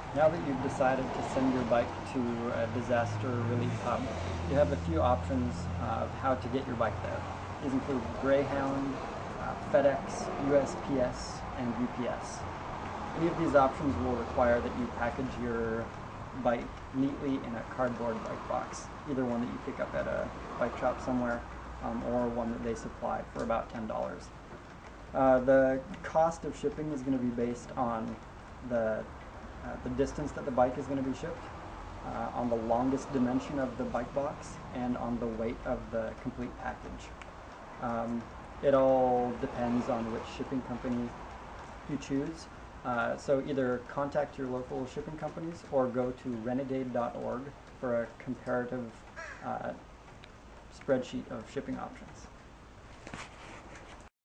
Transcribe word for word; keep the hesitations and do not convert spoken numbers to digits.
Now that you've decided to send your bike to a disaster relief hub, you have a few options uh, of how to get your bike there. These include Greyhound, uh, FedEx, U S P S, and U P S. Any of these options will require that you package your bike neatly in a cardboard bike box, either one that you pick up at a bike shop somewhere um, or one that they supply for about ten dollars. Uh, the cost of shipping is going to be based on the Uh, the distance that the bike is going to be shipped, uh, on the longest dimension of the bike box, and on the weight of the complete package. Um, it all depends on which shipping company you choose. Uh, so either contact your local shipping companies or go to renegade dot org for a comparative uh, spreadsheet of shipping options.